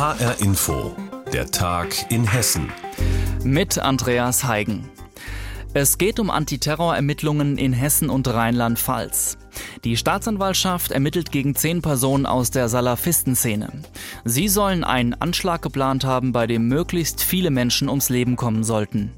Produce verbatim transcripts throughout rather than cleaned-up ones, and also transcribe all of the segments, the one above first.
H R Info, der Tag in Hessen. Mit Andreas Heigen. Es geht um Antiterrorermittlungen in Hessen und Rheinland-Pfalz. Die Staatsanwaltschaft ermittelt gegen zehn Personen aus der Salafistenszene. Sie sollen einen Anschlag geplant haben, bei dem möglichst viele Menschen ums Leben kommen sollten.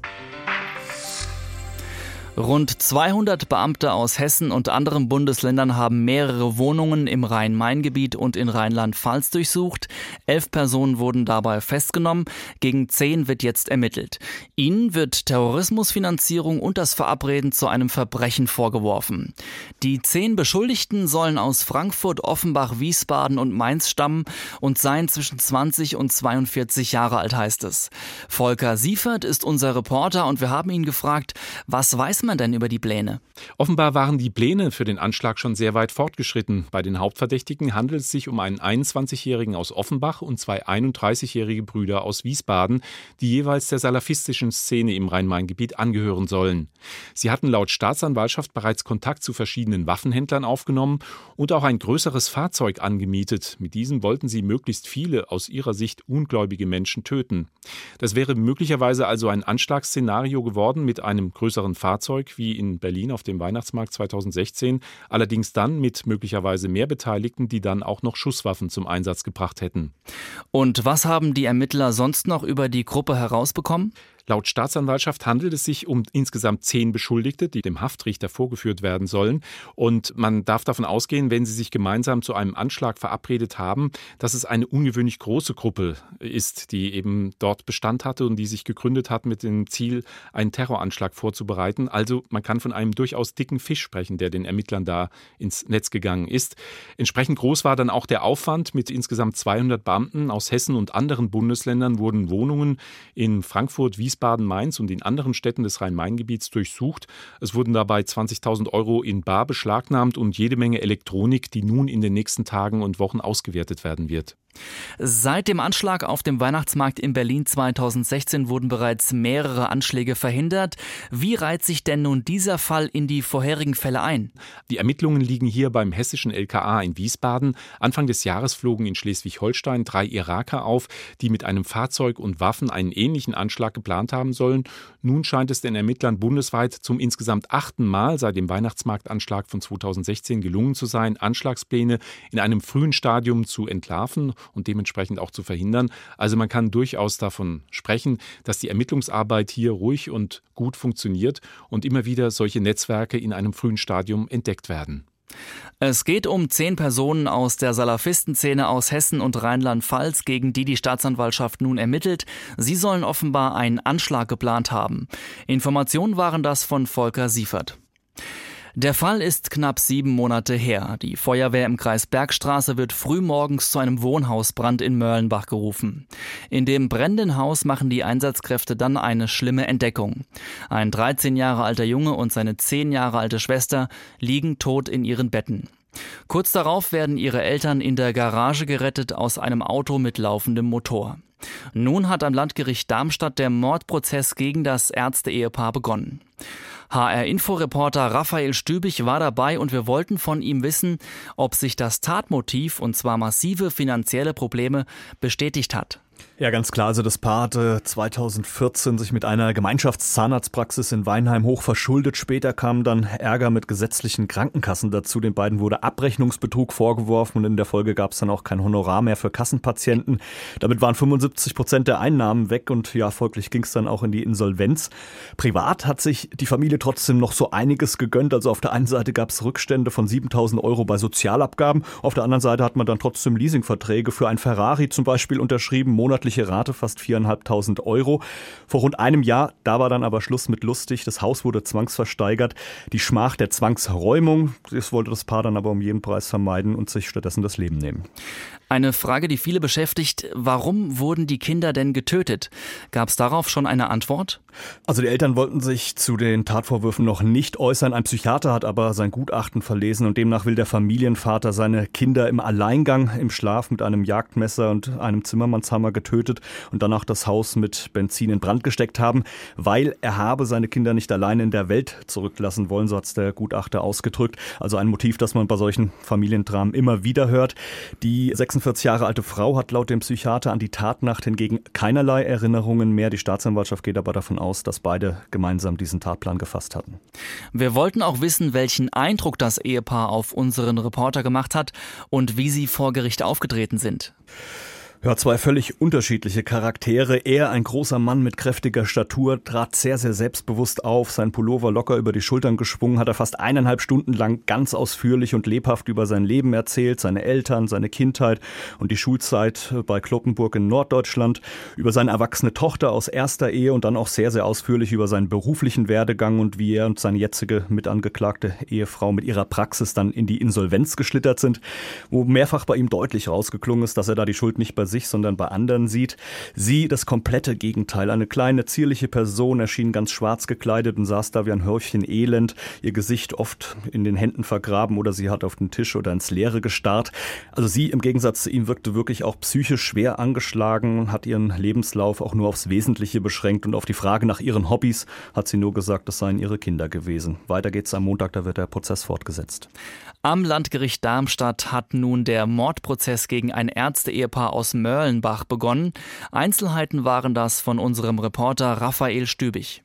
Rund zweihundert Beamte aus Hessen und anderen Bundesländern haben mehrere Wohnungen im Rhein-Main-Gebiet und in Rheinland-Pfalz durchsucht. Elf Personen wurden dabei festgenommen. Gegen zehn wird jetzt ermittelt. Ihnen wird Terrorismusfinanzierung und das Verabreden zu einem Verbrechen vorgeworfen. Die zehn Beschuldigten sollen aus Frankfurt, Offenbach, Wiesbaden und Mainz stammen und seien zwischen zwanzig und zweiundvierzig Jahre alt, heißt es. Volker Siefert ist unser Reporter und wir haben ihn gefragt, was weiß man denn über die Pläne? Offenbar waren die Pläne für den Anschlag schon sehr weit fortgeschritten. Bei den Hauptverdächtigen handelt es sich um einen einundzwanzigjährigen aus Offenbach und zwei einunddreißigjährige Brüder aus Wiesbaden, die jeweils der salafistischen Szene im Rhein-Main-Gebiet angehören sollen. Sie hatten laut Staatsanwaltschaft bereits Kontakt zu verschiedenen Waffenhändlern aufgenommen und auch ein größeres Fahrzeug angemietet. Mit diesem wollten sie möglichst viele aus ihrer Sicht ungläubige Menschen töten. Das wäre möglicherweise also ein Anschlagsszenario geworden mit einem größeren Fahrzeug wie in Berlin auf dem Weihnachtsmarkt zweitausendsechzehn, allerdings dann mit möglicherweise mehr Beteiligten, die dann auch noch Schusswaffen zum Einsatz gebracht hätten. Und was haben die Ermittler sonst noch über die Gruppe herausbekommen? Laut Staatsanwaltschaft handelt es sich um insgesamt zehn Beschuldigte, die dem Haftrichter vorgeführt werden sollen. Und man darf davon ausgehen, wenn sie sich gemeinsam zu einem Anschlag verabredet haben, dass es eine ungewöhnlich große Gruppe ist, die eben dort Bestand hatte und die sich gegründet hat mit dem Ziel, einen Terroranschlag vorzubereiten. Also man kann von einem durchaus dicken Fisch sprechen, der den Ermittlern da ins Netz gegangen ist. Entsprechend groß war dann auch der Aufwand. Mit insgesamt zweihundert Beamten aus Hessen und anderen Bundesländern wurden Wohnungen in Frankfurt, Wiesbaden, Wiesbaden, Mainz und in anderen Städten des Rhein-Main-Gebiets durchsucht. Es wurden dabei zwanzigtausend Euro in bar beschlagnahmt und jede Menge Elektronik, die nun in den nächsten Tagen und Wochen ausgewertet werden wird. Seit dem Anschlag auf dem Weihnachtsmarkt in Berlin zweitausendsechzehn wurden bereits mehrere Anschläge verhindert. Wie reiht sich denn nun dieser Fall in die vorherigen Fälle ein? Die Ermittlungen liegen hier beim hessischen L K A in Wiesbaden. Anfang des Jahres flogen in Schleswig-Holstein drei Iraker auf, die mit einem Fahrzeug und Waffen einen ähnlichen Anschlag geplant haben sollen. Nun scheint es den Ermittlern bundesweit zum insgesamt achten Mal seit dem Weihnachtsmarktanschlag von zweitausendsechzehn gelungen zu sein, Anschlagspläne in einem frühen Stadium zu entlarven und dementsprechend auch zu verhindern. Also man kann durchaus davon sprechen, dass die Ermittlungsarbeit hier ruhig und gut funktioniert und immer wieder solche Netzwerke in einem frühen Stadium entdeckt werden. Es geht um zehn Personen aus der Salafistenszene aus Hessen und Rheinland-Pfalz, gegen die die Staatsanwaltschaft nun ermittelt. Sie sollen offenbar einen Anschlag geplant haben. Informationen waren das von Volker Siefert. Der Fall ist knapp sieben Monate her. Die Feuerwehr im Kreis Bergstraße wird frühmorgens zu einem Wohnhausbrand in Mörlenbach gerufen. In dem brennenden Haus machen die Einsatzkräfte dann eine schlimme Entdeckung. Ein dreizehn Jahre alter Junge und seine zehn Jahre alte Schwester liegen tot in ihren Betten. Kurz darauf werden ihre Eltern in der Garage gerettet aus einem Auto mit laufendem Motor. Nun hat am Landgericht Darmstadt der Mordprozess gegen das Ärzte-Ehepaar begonnen. H R-Info-Reporter Raphael Stübig war dabei und wir wollten von ihm wissen, ob sich das Tatmotiv, und zwar massive finanzielle Probleme, bestätigt hat. Ja, ganz klar. Also das Paar hatte zweitausendvierzehn sich mit einer Gemeinschaftszahnarztpraxis in Weinheim hoch verschuldet. Später kam dann Ärger mit gesetzlichen Krankenkassen dazu. Den beiden wurde Abrechnungsbetrug vorgeworfen und in der Folge gab es dann auch kein Honorar mehr für Kassenpatienten. Damit waren fünfundsiebzig Prozent der Einnahmen weg und ja, folglich ging es dann auch in die Insolvenz. Privat hat sich die Familie trotzdem noch so einiges gegönnt. Also auf der einen Seite gab es Rückstände von siebentausend Euro bei Sozialabgaben. Auf der anderen Seite hat man dann trotzdem Leasingverträge für ein Ferrari zum Beispiel unterschrieben, monatliche Rate fast viertausendfünfhundert Euro. Vor rund einem Jahr, da war dann aber Schluss mit lustig. Das Haus wurde zwangsversteigert. Die Schmach der Zwangsräumung, das wollte das Paar dann aber um jeden Preis vermeiden und sich stattdessen das Leben nehmen. Eine Frage, die viele beschäftigt: Warum wurden die Kinder denn getötet? Gab es darauf schon eine Antwort? Also die Eltern wollten sich zu den Tatvorwürfen noch nicht äußern. Ein Psychiater hat aber sein Gutachten verlesen und demnach will der Familienvater seine Kinder im Alleingang im Schlaf mit einem Jagdmesser und einem Zimmermannshammer getötet und danach das Haus mit Benzin in Brand gesteckt haben, weil er habe seine Kinder nicht allein in der Welt zurücklassen wollen, so hat es der Gutachter ausgedrückt. Also ein Motiv, das man bei solchen Familiendramen immer wieder hört. Die sechsundvierzig Jahre alte Frau hat laut dem Psychiater an die Tatnacht hingegen keinerlei Erinnerungen mehr. Die Staatsanwaltschaft geht aber davon aus, dass beide gemeinsam diesen Tatplan gefasst hatten. Wir wollten auch wissen, welchen Eindruck das Ehepaar auf unseren Reporter gemacht hat und wie sie vor Gericht aufgetreten sind. Ja, zwei völlig unterschiedliche Charaktere. Er, ein großer Mann mit kräftiger Statur, trat sehr, sehr selbstbewusst auf, sein Pullover locker über die Schultern geschwungen, hat er fast eineinhalb Stunden lang ganz ausführlich und lebhaft über sein Leben erzählt, seine Eltern, seine Kindheit und die Schulzeit bei Cloppenburg in Norddeutschland, über seine erwachsene Tochter aus erster Ehe und dann auch sehr, sehr ausführlich über seinen beruflichen Werdegang und wie er und seine jetzige mitangeklagte Ehefrau mit ihrer Praxis dann in die Insolvenz geschlittert sind, wo mehrfach bei ihm deutlich rausgeklungen ist, dass er da die Schuld nicht bei sich, sondern bei anderen sieht. Sie, das komplette Gegenteil. Eine kleine, zierliche Person, erschien ganz schwarz gekleidet und saß da wie ein Häufchen Elend, ihr Gesicht oft in den Händen vergraben oder sie hat auf den Tisch oder ins Leere gestarrt. Also sie im Gegensatz zu ihm wirkte wirklich auch psychisch schwer angeschlagen, hat ihren Lebenslauf auch nur aufs Wesentliche beschränkt und auf die Frage nach ihren Hobbys hat sie nur gesagt, das seien ihre Kinder gewesen. Weiter geht's am Montag, da wird der Prozess fortgesetzt. Am Landgericht Darmstadt hat nun der Mordprozess gegen ein Ärzte-Ehepaar aus Mörlenbach begonnen. Einzelheiten waren das von unserem Reporter Raphael Stübig.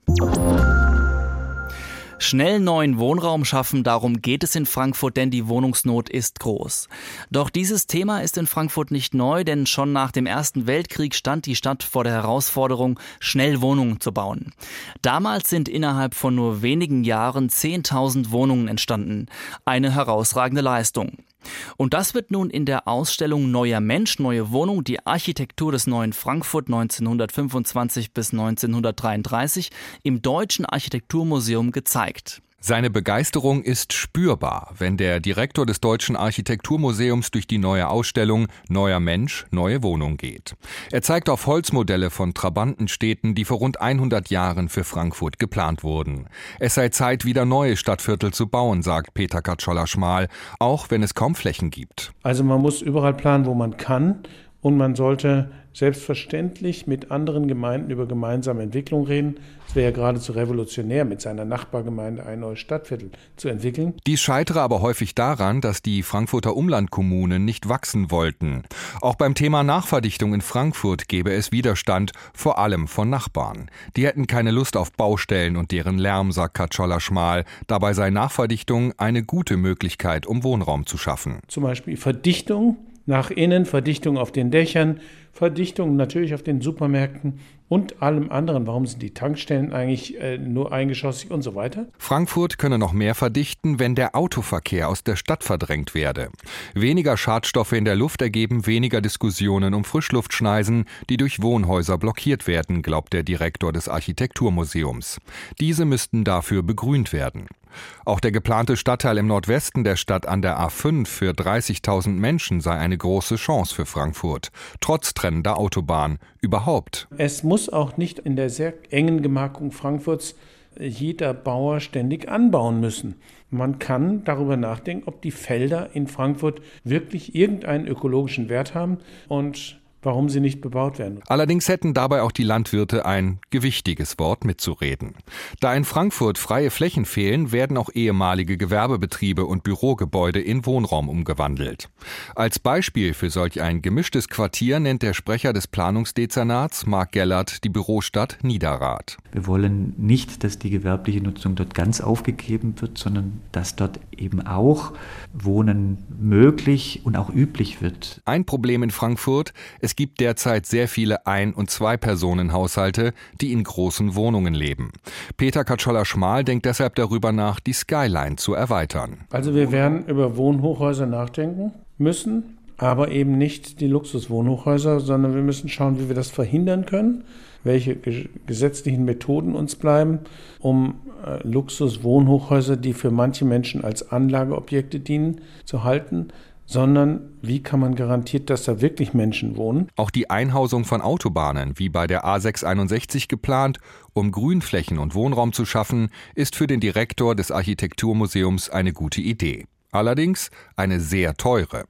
Schnell neuen Wohnraum schaffen, darum geht es in Frankfurt, denn die Wohnungsnot ist groß. Doch dieses Thema ist in Frankfurt nicht neu, denn schon nach dem Ersten Weltkrieg stand die Stadt vor der Herausforderung, schnell Wohnungen zu bauen. Damals sind innerhalb von nur wenigen Jahren zehntausend Wohnungen entstanden. Eine herausragende Leistung. Und das wird nun in der Ausstellung Neuer Mensch, neue Wohnung, die Architektur des neuen Frankfurt neunzehnhundertfünfundzwanzig bis neunzehnhundertdreiunddreißig im Deutschen Architekturmuseum gezeigt. Seine Begeisterung ist spürbar, wenn der Direktor des Deutschen Architekturmuseums durch die neue Ausstellung Neuer Mensch, neue Wohnung geht. Er zeigt auf Holzmodelle von Trabantenstädten, die vor rund hundert Jahren für Frankfurt geplant wurden. Es sei Zeit, wieder neue Stadtviertel zu bauen, sagt Peter Katscholler-Schmal, auch wenn es kaum Flächen gibt. Also man muss überall planen, wo man kann. Und man sollte selbstverständlich mit anderen Gemeinden über gemeinsame Entwicklung reden. Es wäre ja geradezu revolutionär, mit seiner Nachbargemeinde ein neues Stadtviertel zu entwickeln. Dies scheitere aber häufig daran, dass die Frankfurter Umlandkommunen nicht wachsen wollten. Auch beim Thema Nachverdichtung in Frankfurt gäbe es Widerstand, vor allem von Nachbarn. Die hätten keine Lust auf Baustellen und deren Lärm, sagt Katscholler-Schmal. Dabei sei Nachverdichtung eine gute Möglichkeit, um Wohnraum zu schaffen. Zum Beispiel Verdichtung nach innen, Verdichtung auf den Dächern, Verdichtung natürlich auf den Supermärkten und allem anderen. Warum sind die Tankstellen eigentlich äh, nur eingeschossig und so weiter? Frankfurt könne noch mehr verdichten, wenn der Autoverkehr aus der Stadt verdrängt werde. Weniger Schadstoffe in der Luft ergeben weniger Diskussionen um Frischluftschneisen, die durch Wohnhäuser blockiert werden, glaubt der Direktor des Architekturmuseums. Diese müssten dafür begrünt werden. Auch der geplante Stadtteil im Nordwesten der Stadt an der A fünf für dreißigtausend Menschen sei eine große Chance für Frankfurt, trotz trennender Autobahn überhaupt. Es muss auch nicht in der sehr engen Gemarkung Frankfurts jeder Bauer ständig anbauen müssen. Man kann darüber nachdenken, ob die Felder in Frankfurt wirklich irgendeinen ökologischen Wert haben und warum sie nicht bebaut werden. Allerdings hätten dabei auch die Landwirte ein gewichtiges Wort mitzureden. Da in Frankfurt freie Flächen fehlen, werden auch ehemalige Gewerbebetriebe und Bürogebäude in Wohnraum umgewandelt. Als Beispiel für solch ein gemischtes Quartier nennt der Sprecher des Planungsdezernats, Marc Gellert, die Bürostadt Niederrad. Wir wollen nicht, dass die gewerbliche Nutzung dort ganz aufgegeben wird, sondern dass dort eben auch Wohnen möglich und auch üblich wird. Ein Problem in Frankfurt: Es gibt derzeit sehr viele Ein- und Zwei-Personen-Haushalte, die in großen Wohnungen leben. Peter Katscholler-Schmal denkt deshalb darüber nach, die Skyline zu erweitern. Also wir werden über Wohnhochhäuser nachdenken müssen, aber eben nicht die Luxuswohnhochhäuser, sondern wir müssen schauen, wie wir das verhindern können, welche gesetzlichen Methoden uns bleiben, um äh, Luxuswohnhochhäuser, die für manche Menschen als Anlageobjekte dienen, zu halten, sondern wie kann man garantieren, dass da wirklich Menschen wohnen? Auch die Einhausung von Autobahnen, wie bei der A sechs einundsechzig geplant, um Grünflächen und Wohnraum zu schaffen, ist für den Direktor des Architekturmuseums eine gute Idee. Allerdings eine sehr teure.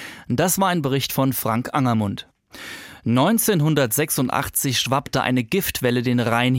Das war ein Bericht von Frank Angermund. neunzehnhundertsechsundachtzig schwappte eine Giftwelle den Rhein hinab.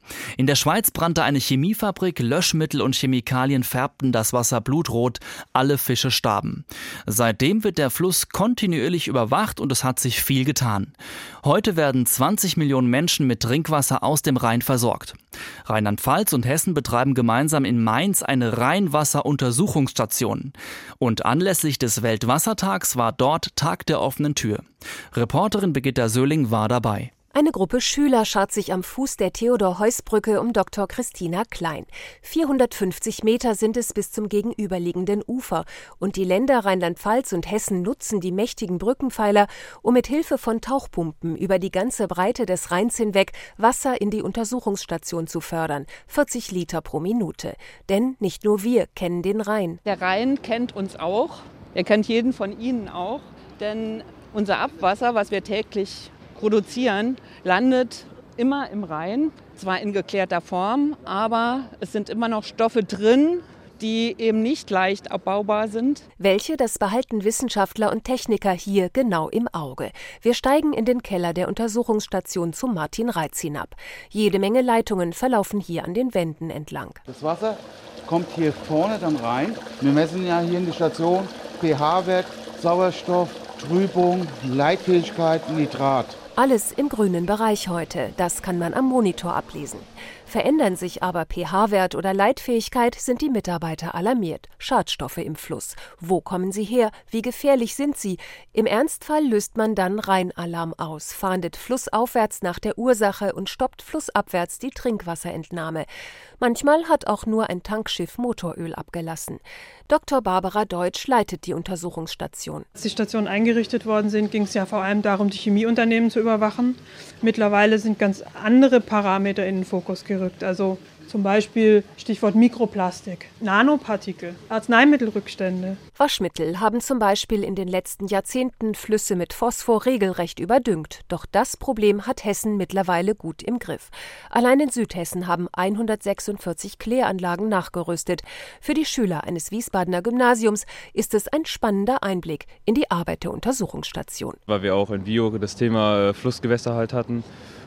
In der Schweiz brannte eine Chemiefabrik, Löschmittel und Chemikalien färbten das Wasser blutrot, alle Fische starben. Seitdem wird der Fluss kontinuierlich überwacht und es hat sich viel getan. Heute werden zwanzig Millionen Menschen mit Trinkwasser aus dem Rhein versorgt. Rheinland-Pfalz und Hessen betreiben gemeinsam in Mainz eine Rheinwasseruntersuchungsstation. Und anlässlich des Weltwassertags war dort Tag der offenen Tür. Reporterin Birgitta Söhling war dabei. Eine Gruppe Schüler schart sich am Fuß der Theodor-Heuss-Brücke um Doktor Christina Klein. vierhundertfünfzig Meter sind es bis zum gegenüberliegenden Ufer. Und die Länder Rheinland-Pfalz und Hessen nutzen die mächtigen Brückenpfeiler, um mit Hilfe von Tauchpumpen über die ganze Breite des Rheins hinweg Wasser in die Untersuchungsstation zu fördern. vierzig Liter pro Minute. Denn nicht nur wir kennen den Rhein. Der Rhein kennt uns auch. Er kennt jeden von Ihnen auch. Denn unser Abwasser, was wir täglich produzieren, landet immer im Rhein, zwar in geklärter Form, aber es sind immer noch Stoffe drin, die eben nicht leicht abbaubar sind. Welche, das behalten Wissenschaftler und Techniker hier genau im Auge. Wir steigen in den Keller der Untersuchungsstation zu Martin Reitz hinab. Jede Menge Leitungen verlaufen hier an den Wänden entlang. Das Wasser kommt hier vorne dann rein. Wir messen ja hier in der Station pH-Wert, Sauerstoff, Trübung, Leitfähigkeit, Nitrat. Alles im grünen Bereich heute, das kann man am Monitor ablesen. Verändern sich aber pH-Wert oder Leitfähigkeit, sind die Mitarbeiter alarmiert. Schadstoffe im Fluss. Wo kommen sie her? Wie gefährlich sind sie? Im Ernstfall löst man dann Rheinalarm aus, fahndet flussaufwärts nach der Ursache und stoppt flussabwärts die Trinkwasserentnahme. Manchmal hat auch nur ein Tankschiff Motoröl abgelassen. Doktor Barbara Deutsch leitet die Untersuchungsstation. Als die Stationen eingerichtet worden sind, ging es ja vor allem darum, die Chemieunternehmen zu überwachen. Mittlerweile sind ganz andere Parameter in den Fokus gerückt. Also zum Beispiel Stichwort Mikroplastik, Nanopartikel, Arzneimittelrückstände. Waschmittel haben zum Beispiel in den letzten Jahrzehnten Flüsse mit Phosphor regelrecht überdüngt. Doch das Problem hat Hessen mittlerweile gut im Griff. Allein in Südhessen haben hundertsechsundvierzig Kläranlagen nachgerüstet. Für die Schüler eines Wiesbadener Gymnasiums ist es ein spannender Einblick in die Arbeit der Untersuchungsstation. Weil wir auch in Bio das Thema Flussgewässer halt hatten.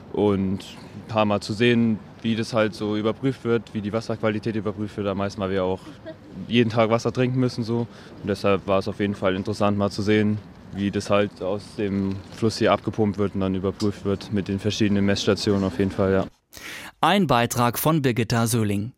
Und ein paar Mal zu sehen, wie das halt so überprüft wird, wie die Wasserqualität überprüft wird. Am meisten, weil wir auch jeden Tag Wasser trinken müssen. So. Und deshalb war es auf jeden Fall interessant, mal zu sehen, wie das halt aus dem Fluss hier abgepumpt wird und dann überprüft wird mit den verschiedenen Messstationen auf jeden Fall, ja. Ein Beitrag von Birgitta Söhling.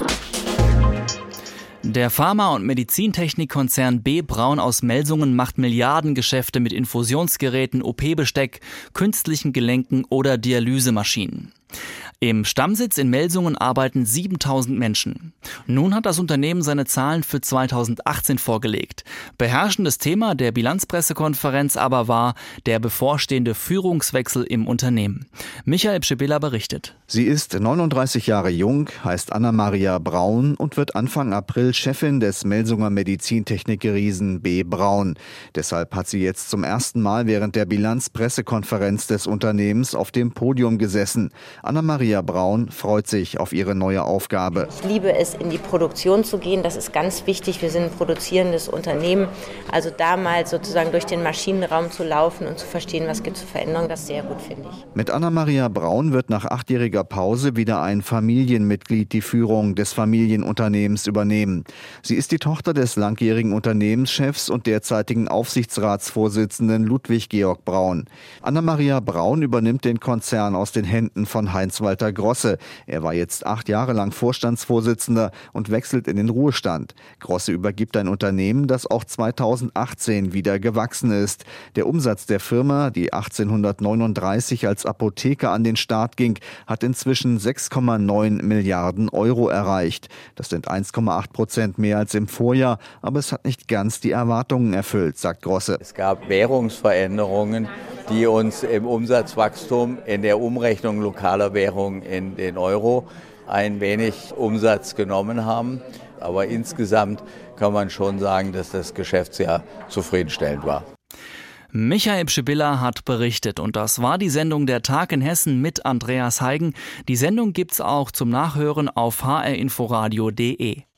Der Pharma- und Medizintechnikkonzern B. Braun aus Melsungen macht Milliardengeschäfte mit Infusionsgeräten, O P-Besteck, künstlichen Gelenken oder Dialysemaschinen. Im Stammsitz in Melsungen arbeiten siebentausend Menschen. Nun hat das Unternehmen seine Zahlen für zweitausendachtzehn vorgelegt. Beherrschendes Thema der Bilanzpressekonferenz aber war der bevorstehende Führungswechsel im Unternehmen. Michael Pschibilla berichtet. Sie ist neununddreißig Jahre jung, heißt Anna-Maria Braun und wird Anfang April Chefin des Melsunger Medizintechnik-Riesen B. Braun. Deshalb hat sie jetzt zum ersten Mal während der Bilanzpressekonferenz des Unternehmens auf dem Podium gesessen. Anna-Maria Braun freut sich auf ihre neue Aufgabe. Ich liebe es, in die Produktion zu gehen. Das ist ganz wichtig. Wir sind ein produzierendes Unternehmen. Also da mal sozusagen durch den Maschinenraum zu laufen und zu verstehen, was gibt es für Veränderungen, das ist sehr gut, finde ich. Mit Anna-Maria Braun wird nach achtjähriger Pause wieder ein Familienmitglied die Führung des Familienunternehmens übernehmen. Sie ist die Tochter des langjährigen Unternehmenschefs und derzeitigen Aufsichtsratsvorsitzenden Ludwig Georg Braun. Anna-Maria Braun übernimmt den Konzern aus den Händen von Heinz-Walter Grosse. Er war jetzt acht Jahre lang Vorstandsvorsitzender und wechselt in den Ruhestand. Grosse übergibt ein Unternehmen, das auch zweitausendachtzehn wieder gewachsen ist. Der Umsatz der Firma, die achtzehnhundertneununddreißig als Apotheke an den Start ging, hat inzwischen sechs Komma neun Milliarden Euro erreicht. Das sind eins Komma acht Prozent mehr als im Vorjahr, aber es hat nicht ganz die Erwartungen erfüllt, sagt Grosse. Es gab Währungsveränderungen, die uns im Umsatzwachstum in der Umrechnung lokaler Währung in den Euro ein wenig Umsatz genommen haben. Aber insgesamt kann man schon sagen, dass das Geschäftsjahr zufriedenstellend war. Michael Pschibilla hat berichtet und das war die Sendung Der Tag in Hessen mit Andreas Heigen. Die Sendung gibt's auch zum Nachhören auf h r inforadio punkt d e.